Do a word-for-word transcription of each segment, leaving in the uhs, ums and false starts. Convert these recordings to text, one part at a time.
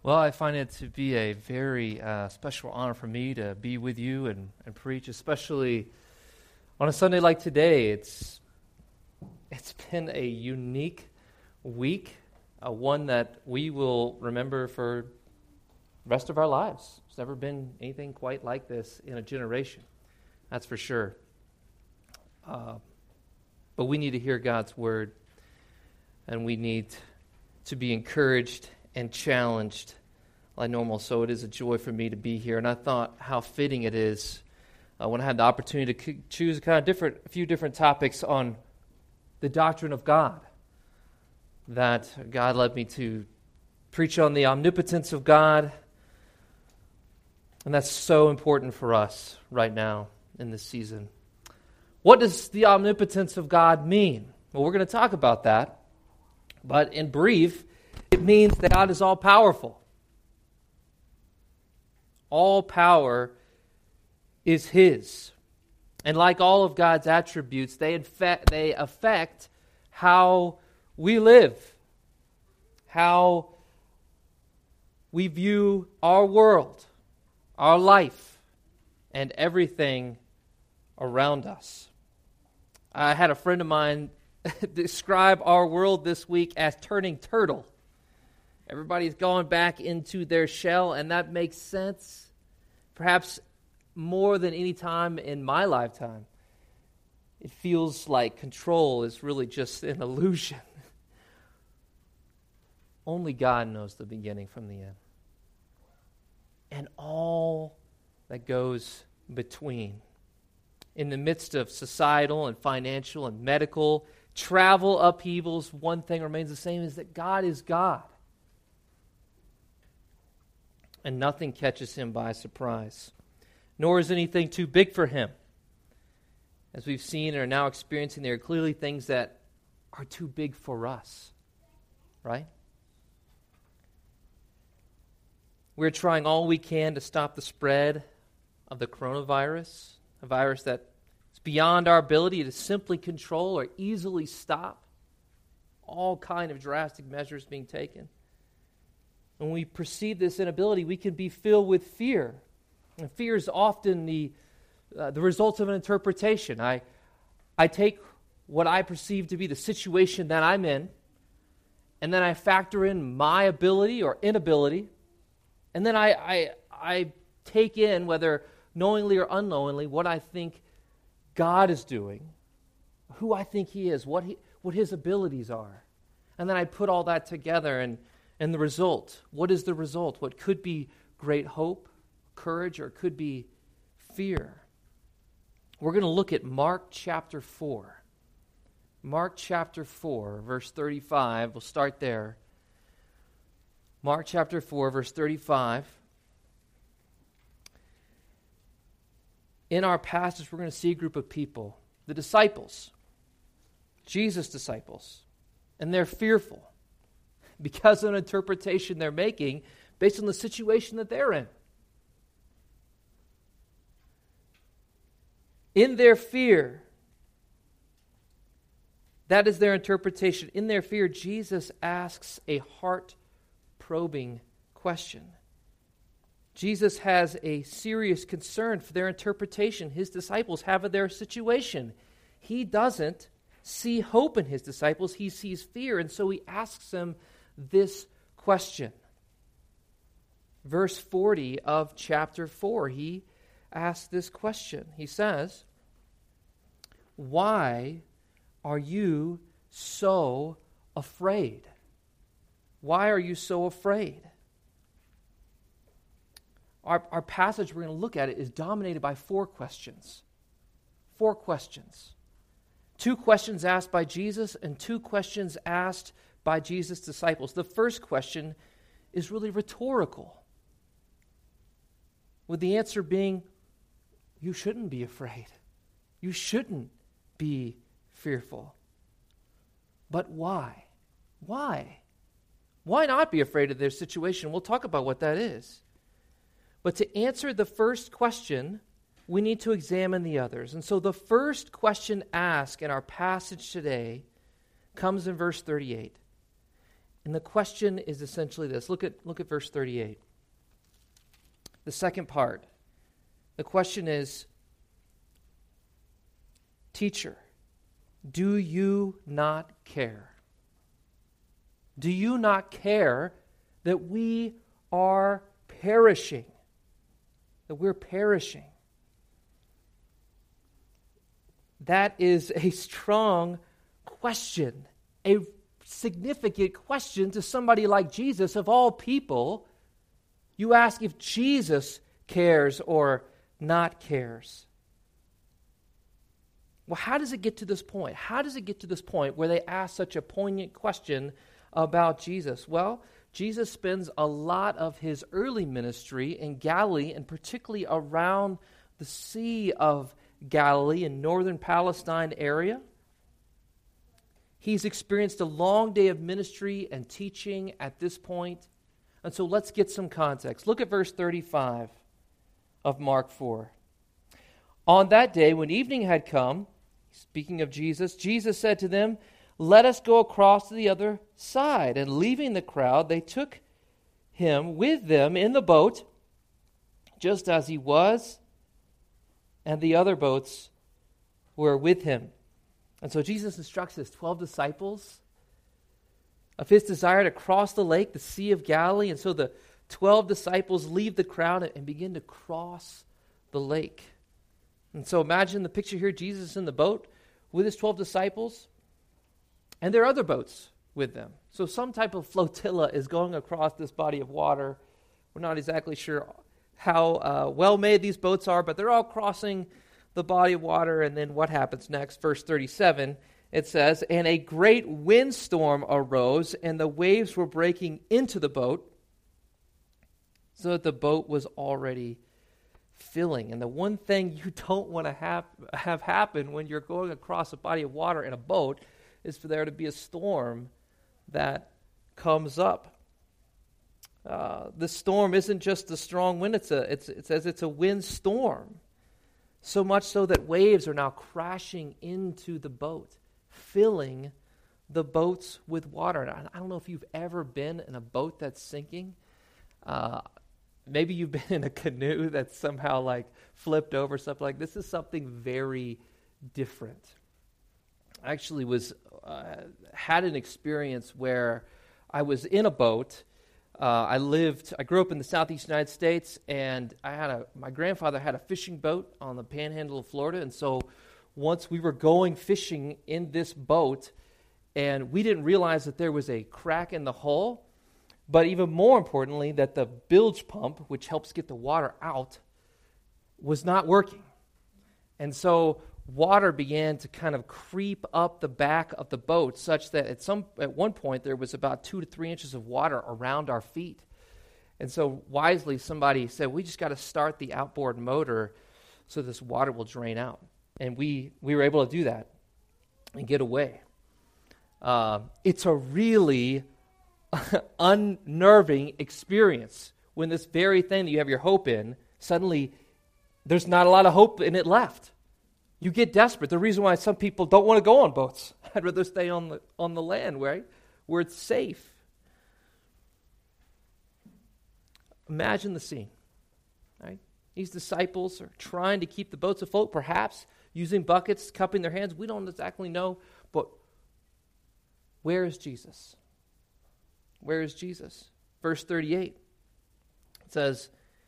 Well, I find it to be a very uh, special honor for me to be with you and, and preach, especially on a Sunday like today. It's it's been a unique week, uh, one that we will remember for the rest of our lives. There's never been anything quite like this in a generation, that's for sure. Uh, but we need to hear God's word, and we need to be encouraged and challenged like normal. So it is a joy for me to be here. And I thought how fitting it is uh, when I had the opportunity to c- choose kind of different, a few different topics on the doctrine of God, that God led me to preach on the omnipotence of God. And that's so important for us right now in this season. What does the omnipotence of God mean? Well, we're going to talk about that. But in brief, it means that God is all-powerful. All power is His. And like all of God's attributes, they affect, they affect how we live, how we view our world, our life, and everything around us. I had a friend of mine describe our world this week as turning turtle. Everybody's gone back into their shell, and that makes sense. Perhaps more than any time in my lifetime, it feels like control is really just an illusion. Only God knows the beginning from the end. And all that goes between. In the midst of societal and financial and medical travel upheavals, one thing remains the same, is that God is God. And nothing catches Him by surprise. Nor is anything too big for Him. As we've seen and are now experiencing, there are clearly things that are too big for us. Right? We're trying all we can to stop the spread of the coronavirus, a virus that is beyond our ability to simply control or easily stop. All kind of drastic measures being taken. When we perceive this inability, we can be filled with fear. And fear is often the uh, the result of an interpretation. I I take what I perceive to be the situation that I'm in, and then I factor in my ability or inability, and then I I, I take in, whether knowingly or unknowingly, what I think God is doing, who I think He is, what he what His abilities are, and then I put all that together and. And the result, what is the result? What could be great hope, courage, or could be fear? We're going to look at Mark chapter four. Mark chapter four, verse thirty-five. We'll start there. Mark chapter four, verse thirty-five. In our passage, we're going to see a group of people, the disciples, Jesus' disciples, and they're fearful. Because of an interpretation they're making based on the situation that they're in. In their fear, that is their interpretation. In their fear, Jesus asks a heart-probing question. Jesus has a serious concern for their interpretation his disciples have of their situation. He doesn't see hope in his disciples. He sees fear, and so he asks them this question. Verse forty of chapter four, he asks this question. He says, "Why are you so afraid? Why are you so afraid?" Our, our passage we're going to look at it is dominated by four questions. Four questions. Two questions asked by Jesus and two questions asked by Jesus' disciples. The first question is really rhetorical, with the answer being, you shouldn't be afraid. You shouldn't be fearful. But why? Why? Why not be afraid of their situation? We'll talk about what that is. But to answer the first question, we need to examine the others. And so the first question asked in our passage today comes in verse thirty-eight. And the question is essentially this. Look at, look at verse thirty-eight. The second part. The question is, Teacher, do you not care? Do you not care that we are perishing? That we're perishing? That is a strong question, a significant question to somebody like Jesus, of all people. You ask if Jesus cares or not cares. Well, how does it get to this point? How does it get to this point where they ask such a poignant question about Jesus? Well, Jesus spends a lot of his early ministry in Galilee, and particularly around the Sea of Galilee in northern Palestine area. He's experienced a long day of ministry and teaching at this point. And so let's get some context. Look at verse thirty-five of Mark four. On that day, when evening had come, speaking of Jesus, Jesus said to them, "Let us go across to the other side." And leaving the crowd, they took him with them in the boat, just as he was, and the other boats were with him. And so Jesus instructs his twelve disciples of his desire to cross the lake, the Sea of Galilee. And so the twelve disciples leave the crowd and begin to cross the lake. And so imagine the picture here, Jesus in the boat with his twelve disciples, and there are other boats with them. So some type of flotilla is going across this body of water. We're not exactly sure how uh, well made these boats are, but they're all crossing the body of water. And then what happens next? Verse thirty-seven, it says, "And a great windstorm arose, and the waves were breaking into the boat, so that the boat was already filling." And the one thing you don't want to have, have happen when you're going across a body of water in a boat is for there to be a storm that comes up. Uh, the storm isn't just a strong wind, it's a, it's, it says it's a windstorm. So much so that waves are now crashing into the boat, filling the boats with water. And I don't know if you've ever been in a boat that's sinking. Uh, maybe you've been in a canoe that's somehow like flipped over, something like this. Is something very different. I actually was uh, had an experience where I was in a boat. Uh, I lived, I grew up in the southeast United States, and I had a, my grandfather had a fishing boat on the panhandle of Florida, and so once we were going fishing in this boat, and we didn't realize that there was a crack in the hull, but even more importantly, that the bilge pump, which helps get the water out, was not working. And so water began to kind of creep up the back of the boat, such that at some at one point there was about two to three inches of water around our feet. And so wisely somebody said, we just got to start the outboard motor so this water will drain out. And we, we were able to do that and get away. Uh, it's a really unnerving experience when this very thing that you have your hope in, suddenly there's not a lot of hope in it left. You get desperate. The reason why some people don't want to go on boats. I'd rather stay on the on the land, right, where it's safe. Imagine the scene, right? These disciples are trying to keep the boats afloat, perhaps using buckets, cupping their hands. We don't exactly know, but where is Jesus? Where is Jesus? Verse thirty-eight, it says,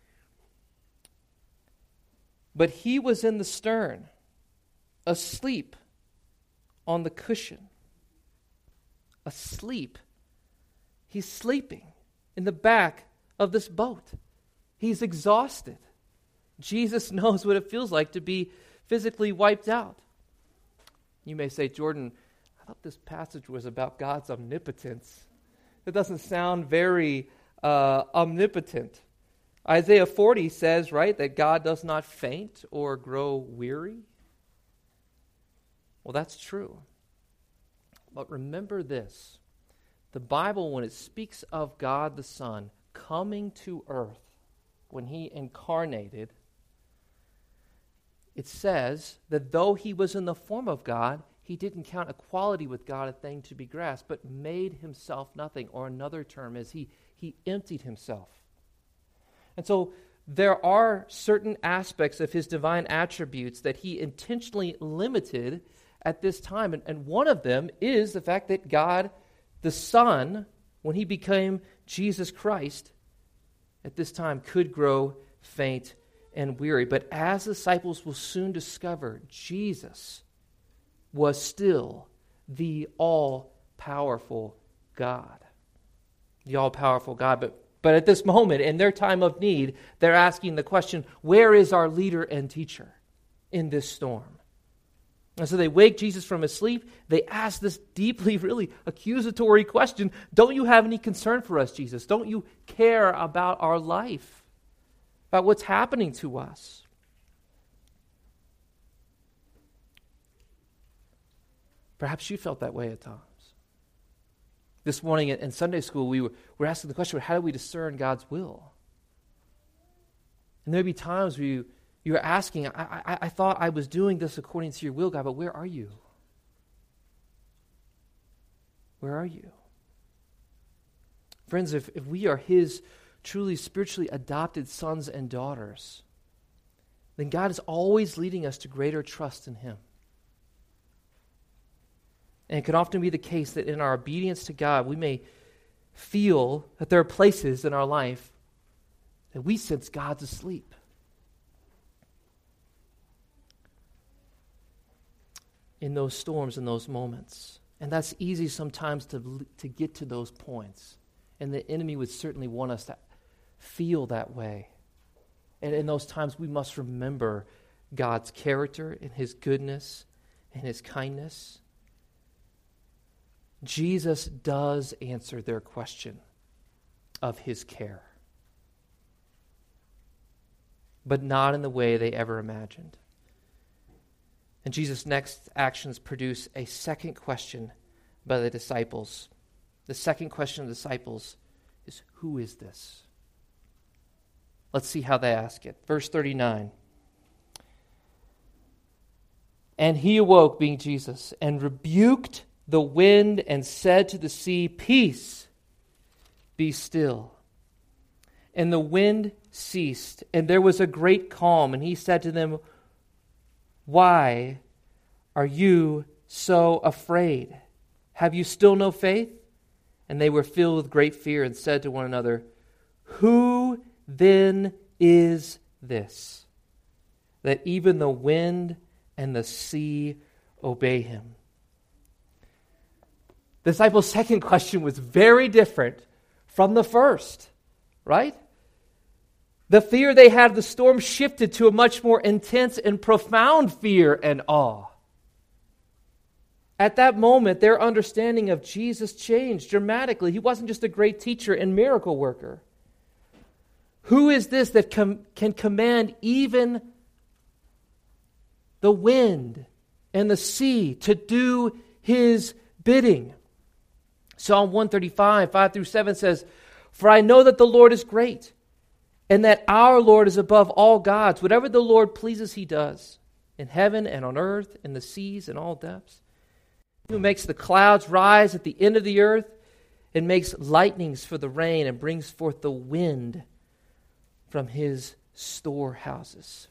"But he was in the stern, asleep on the cushion." Asleep. He's sleeping in the back of this boat. He's exhausted. Jesus knows what it feels like to be physically wiped out. You may say, Jordan, I thought this passage was about God's omnipotence. It doesn't sound very uh, omnipotent. Isaiah forty says, right, that God does not faint or grow weary. Well, that's true. But remember this. The Bible, when it speaks of God the Son coming to earth, when he incarnated, it says that though he was in the form of God, he didn't count equality with God a thing to be grasped, but made himself nothing, or another term is he, he emptied himself. And so there are certain aspects of his divine attributes that he intentionally limited at this time. And, and one of them is the fact that God, the Son, when he became Jesus Christ, at this time could grow faint and weary. But as the disciples will soon discover, Jesus was still the all-powerful God. The all-powerful God. But, but at this moment, in their time of need, they're asking the question, where is our leader and teacher in this storm? And so they wake Jesus from his sleep. They ask this deeply, really accusatory question. Don't you have any concern for us, Jesus? Don't you care about our life? About what's happening to us? Perhaps you felt that way at times. This morning in Sunday school, we were, were asking the question, how do we discern God's will? And there may be times where you You're asking, I, I, I thought I was doing this according to your will, God, but where are you? Where are you? Friends, if, if we are his truly spiritually adopted sons and daughters, then God is always leading us to greater trust in him. And it can often be the case that in our obedience to God, we may feel that there are places in our life that we sense God's asleep. In those storms, in those moments. And that's easy sometimes to, to get to those points. And the enemy would certainly want us to feel that way. And in those times, we must remember God's character and his goodness and his kindness. Jesus does answer their question of his care, but not in the way they ever imagined. And Jesus' next actions produce a second question by the disciples. The second question of the disciples is, who is this? Let's see how they ask it. Verse thirty-nine. And he awoke, being Jesus, and rebuked the wind and said to the sea, peace, be still. And the wind ceased, and there was a great calm. And he said to them, why are you so afraid? Have you still no faith? And they were filled with great fear and said to one another, who then is this, that even the wind and the sea obey him? The disciples' second question was very different from the first, right? The fear they had of the storm shifted to a much more intense and profound fear and awe. At that moment, their understanding of Jesus changed dramatically. He wasn't just a great teacher and miracle worker. Who is this that com- can command even the wind and the sea to do his bidding? Psalm one thirty-five, five through seven says, for I know that the Lord is great, and that our Lord is above all gods. Whatever the Lord pleases, he does, in heaven and on earth, in the seas and all depths. Who makes the clouds rise at the end of the earth, and makes lightnings for the rain, and brings forth the wind from his storehouses.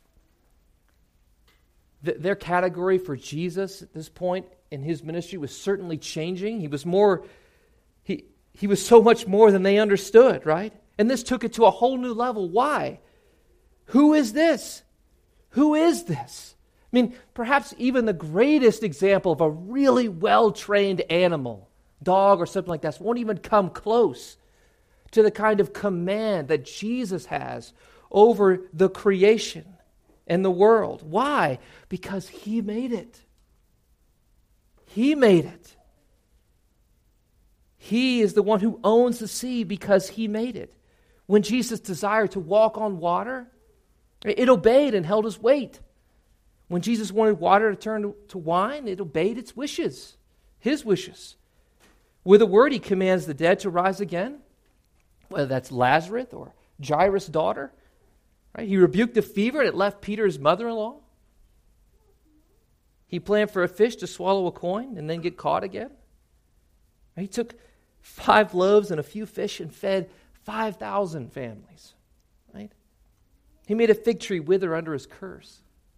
Th- their category for Jesus at this point in his ministry was certainly changing. He was more, he, he was so much more than they understood, right? And this took it to a whole new level. Why? Who is this? Who is this? I mean, perhaps even the greatest example of a really well-trained animal, dog or something like that, won't even come close to the kind of command that Jesus has over the creation and the world. Why? Because he made it. He made it. He is the one who owns the sea because he made it. When Jesus desired to walk on water, it obeyed and held his weight. When Jesus wanted water to turn to wine, it obeyed its wishes, his wishes. With a word, he commands the dead to rise again, whether that's Lazarus or Jairus' daughter. Right? He rebuked the fever and it left Peter's mother-in-law. He He planned for a fish to swallow a coin and then get caught again. He took five loaves and a few fish and fed five thousand families. Right? He made a fig tree wither under his curse.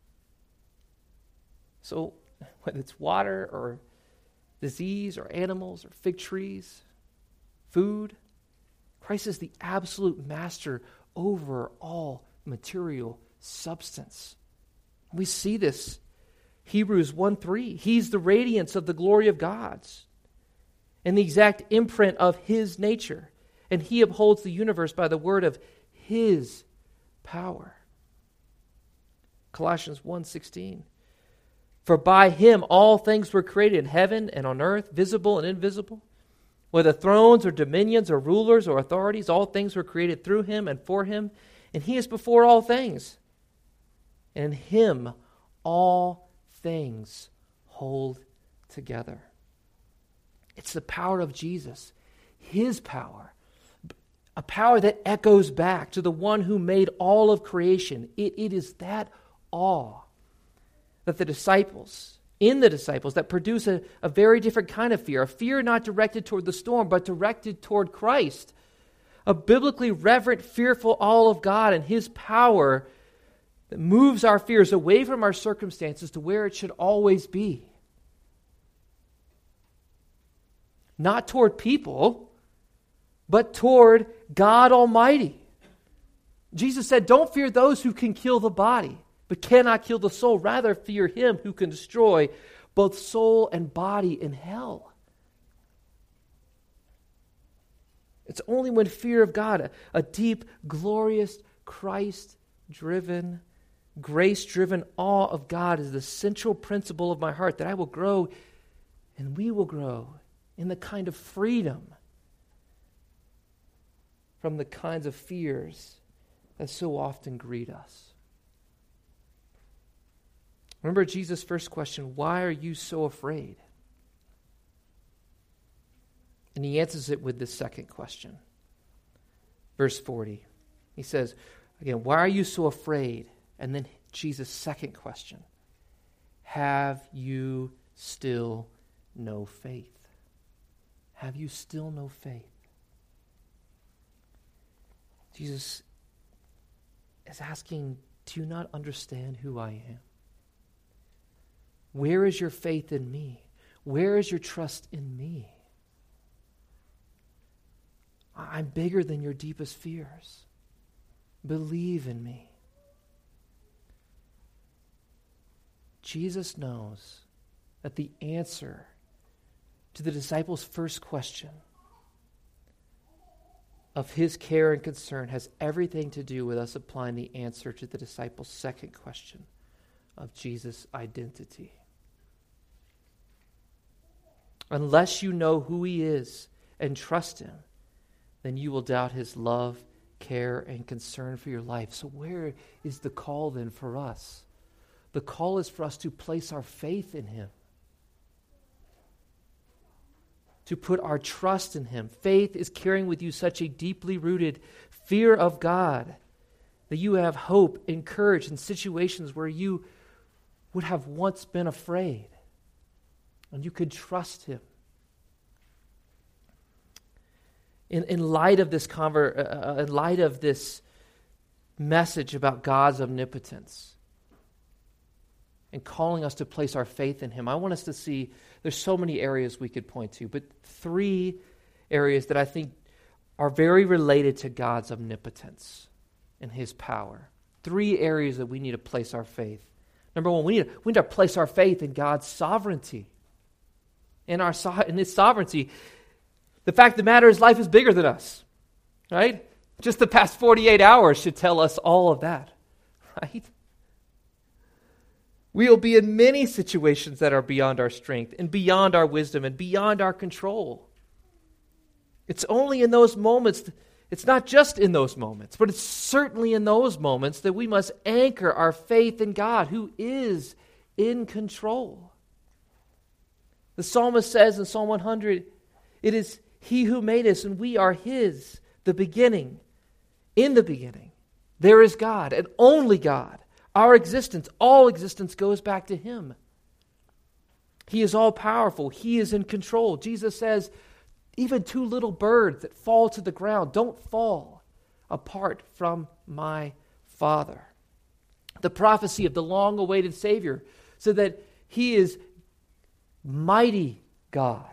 So whether it's water or disease or animals or fig trees, food, Christ is the absolute master over all material substance. We see this. Hebrews one three. He's the radiance of the glory of God's and the exact imprint of his nature. And he upholds the universe by the word of his power. Colossians one sixteen. For by him all things were created in heaven and on earth, visible and invisible. Whether thrones or dominions or rulers or authorities, all things were created through him and for him. And he is before all things. And in him all things hold together. It's the power of Jesus, his power, a power that echoes back to the one who made all of creation. It, it is that awe that the disciples, in the disciples, that produce a, a very different kind of fear, a fear not directed toward the storm, but directed toward Christ. A biblically reverent, fearful awe of God and his power that moves our fears away from our circumstances to where it should always be. Not toward people, but toward God Almighty. Jesus said, don't fear those who can kill the body, but cannot kill the soul. Rather, fear him who can destroy both soul and body in hell. It's only when fear of God, a, a deep, glorious, Christ-driven, grace-driven awe of God is the central principle of my heart, that I will grow and we will grow in the kind of freedom from the kinds of fears that so often greet us. Remember Jesus' first question, why are you so afraid? And he answers it with this second question. Verse forty. He says, again, why are you so afraid? And then Jesus' second question, have you still no faith? Have you still no faith? Jesus is asking, do you not understand who I am? Where is your faith in me? Where is your trust in me? I'm bigger than your deepest fears. Believe in me. Jesus knows that the answer to the disciples' first question of his care and concern has everything to do with us applying the answer to the disciples' second question of Jesus' identity. Unless you know who he is and trust him, then you will doubt his love, care, and concern for your life. So where is the call then for us? The call is for us to place our faith in him, to put our trust in him. Faith is carrying with you such a deeply rooted fear of God that you have hope and courage in situations where you would have once been afraid, and you could trust him. In, in light of this conver- uh, in light of this message about God's omnipotence and calling us to place our faith in him, I want us to see there's so many areas we could point to, but three areas that I think are very related to God's omnipotence and his power. Three areas that we need to place our faith. Number one, we need to, we need to place our faith in God's sovereignty. In our so- in his sovereignty. The fact of the matter is life is bigger than us, right? Just the past forty-eight hours should tell us all of that, right? We will be in many situations that are beyond our strength and beyond our wisdom and beyond our control. It's only in those moments, it's not just in those moments, but it's certainly in those moments that we must anchor our faith in God, who is in control. The psalmist says in Psalm one hundred, it is he who made us and we are his, the beginning. In the beginning, there is God and only God. Our existence, all existence goes back to him. He is all-powerful. He is in control. Jesus says, even two little birds that fall to the ground don't fall apart from my Father. The prophecy of the long-awaited Savior, so that he is mighty God.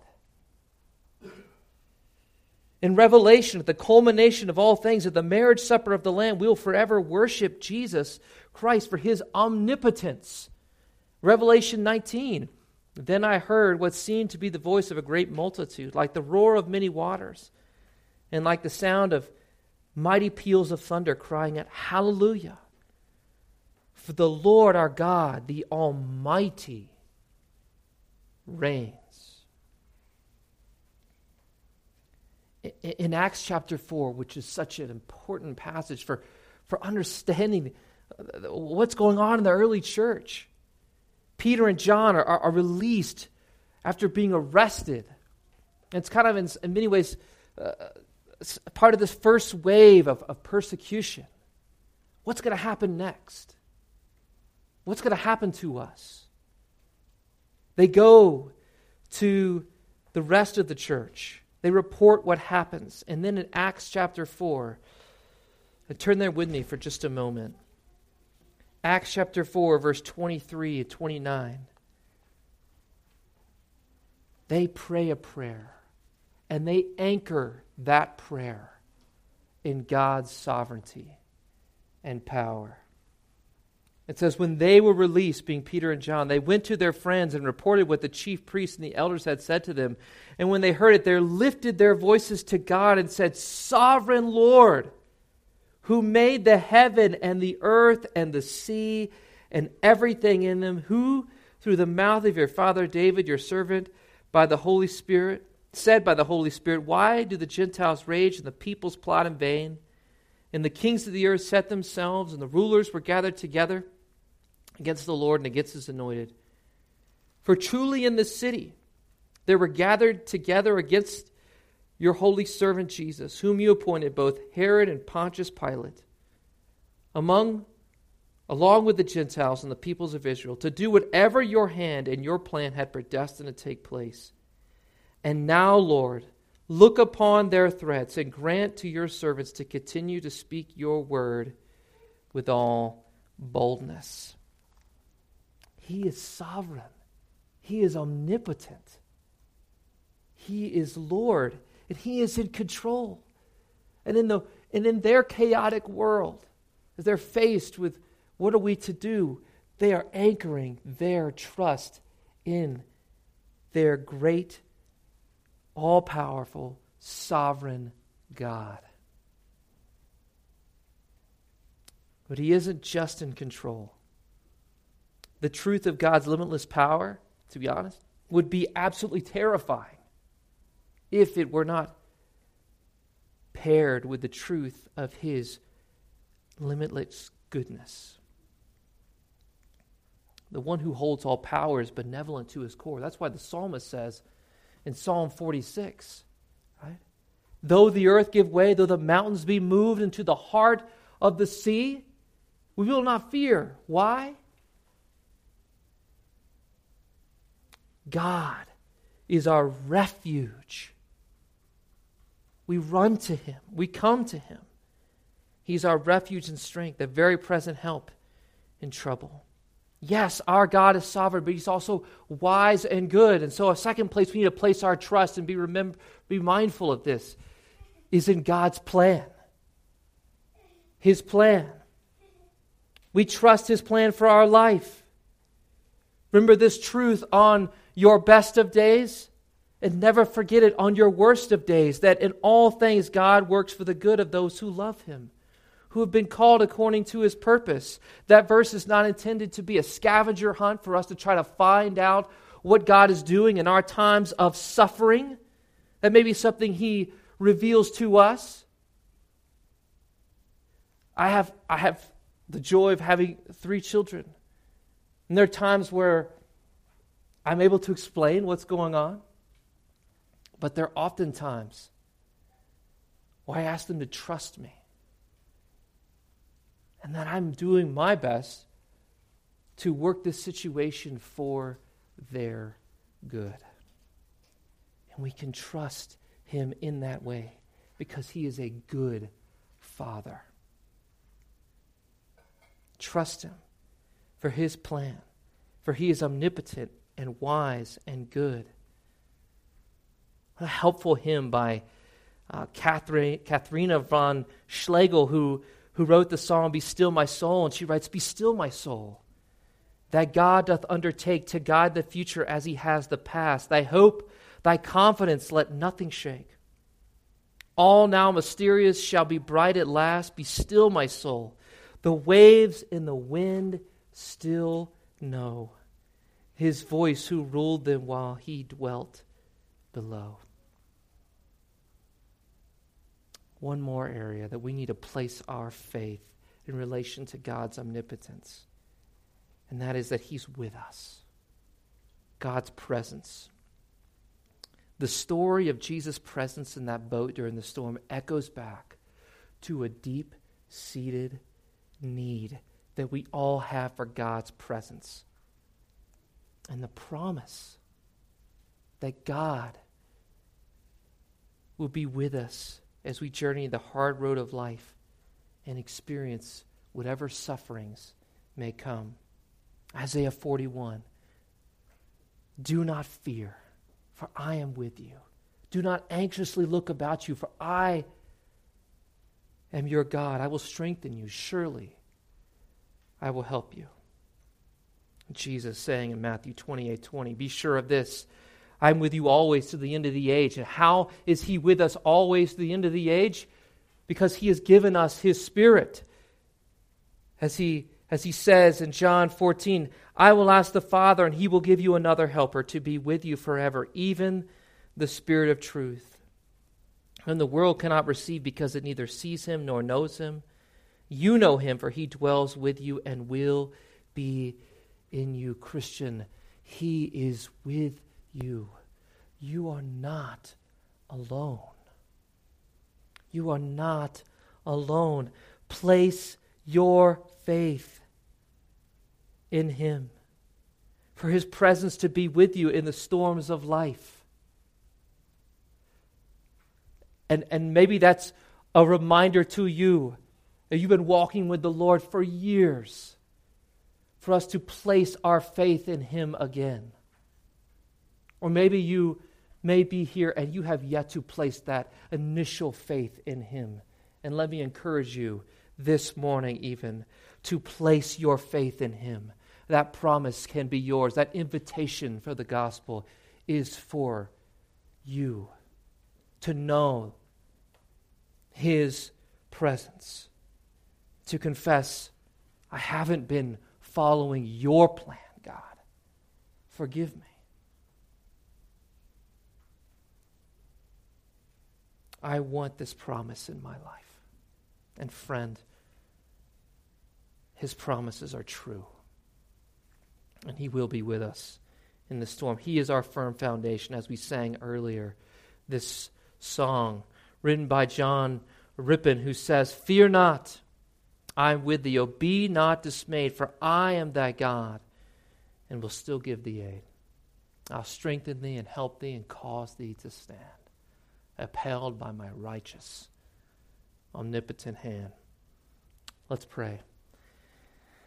In Revelation, at the culmination of all things, at the marriage supper of the Lamb, we will forever worship Jesus Christ for his omnipotence. Revelation nineteen, then I heard what seemed to be the voice of a great multitude, like the roar of many waters, and like the sound of mighty peals of thunder, crying out, Hallelujah! For the Lord our God, the Almighty, reigns. In Acts chapter four, which is such an important passage for, for understanding what's going on in the early church, Peter and John are, are, are released after being arrested. And it's kind of, in, in many ways, uh, part of this first wave of, of persecution. What's going to happen next? What's going to happen to us? They go to the rest of the church. They report what happens. And then in Acts chapter four, and turn there with me for just a moment. Acts chapter four, verse twenty-three and twenty-nine. They pray a prayer, and they anchor that prayer in God's sovereignty and power. It says, when they were released, being Peter and John, they went to their friends and reported what the chief priests and the elders had said to them. And when they heard it, they lifted their voices to God and said, Sovereign Lord, who made the heaven and the earth and the sea and everything in them, who through the mouth of your father David, your servant, by the Holy Spirit, said by the Holy Spirit, why do the Gentiles rage and the peoples plot in vain? And the kings of the earth set themselves, and the rulers were gathered together against the Lord and against his anointed. For truly in this city there were gathered together against your holy servant Jesus, whom you appointed, both Herod and Pontius Pilate, among, along with the Gentiles and the peoples of Israel, to do whatever your hand and your plan had predestined to take place. And now, Lord, look upon their threats and grant to your servants to continue to speak your word with all boldness. He is sovereign. He is omnipotent. He is Lord, and he is in control. And in the and in their chaotic world, as they're faced with what are we to do, they are anchoring their trust in their great, all-powerful, sovereign God. But he isn't just in control. The truth of God's limitless power, to be honest, would be absolutely terrifying if it were not paired with the truth of his limitless goodness. The one who holds all power is benevolent to his core. That's why the psalmist says in Psalm forty-six, right? Though the earth give way, though the mountains be moved into the heart of the sea, we will not fear. Why? God is our refuge. We run to him. We come to him. He's our refuge and strength, a very present help in trouble. Yes, our God is sovereign, but he's also wise and good. And so a second place we need to place our trust and be remember, be mindful of this is in God's plan. His plan. We trust his plan for our life. Remember this truth on your best of days, and never forget it on your worst of days, that in all things God works for the good of those who love him, who have been called according to his purpose. That verse is not intended to be a scavenger hunt for us to try to find out what God is doing in our times of suffering. That may be something he reveals to us. I have, I have the joy of having three children. And there are times where I'm able to explain what's going on. But there are often times where I ask them to trust me. And that I'm doing my best to work this situation for their good. And we can trust him in that way because he is a good Father. Trust him for his plan, for he is omnipotent and wise and good. What a helpful hymn by uh, Catherine, Katharina von Schlegel, who, who wrote the song, Be Still My Soul, and she writes, Be still my soul, that God doth undertake to guide the future as he has the past. Thy hope, thy confidence, let nothing shake. All now mysterious shall be bright at last. Be still my soul. The waves in the wind still know his voice who ruled them while he dwelt below. One more area that we need to place our faith in relation to God's omnipotence, and that is that he's with us. God's presence. The story of Jesus' presence in that boat during the storm echoes back to a deep-seated need that we all have for God's presence. And the promise that God will be with us as we journey the hard road of life and experience whatever sufferings may come. Isaiah forty-one, do not fear, for I am with you. Do not anxiously look about you, for I am your God. I will strengthen you. Surely I will help you. Jesus saying in Matthew twenty-eight twenty, be sure of this, I'm with you always to the end of the age. And how is he with us always to the end of the age? Because he has given us his Spirit. As he, as he says in John fourteen, I will ask the Father, and he will give you another helper to be with you forever, even the Spirit of truth. And the world cannot receive because it neither sees him nor knows him. You know him, for he dwells with you and will be in you. Christian, he is with you. You are not alone. You are not alone. Place your faith in him, for his presence to be with you in the storms of life. And, and maybe that's a reminder to you that you've been walking with the Lord for years, for us to place our faith in him again. Or maybe you may be here and you have yet to place that initial faith in him. And let me encourage you this morning even to place your faith in him. That promise can be yours. That invitation for the gospel is for you to know his presence. To confess, I haven't been following your plan, God. Forgive me. I want this promise in my life. And friend, his promises are true. And he will be with us in the storm. He is our firm foundation, as we sang earlier. This song, written by John Rippon, who says, fear not, I am with thee. O be not dismayed, for I am thy God, and will still give thee aid. I'll strengthen thee and help thee and cause thee to stand, upheld by my righteous, omnipotent hand. Let's pray.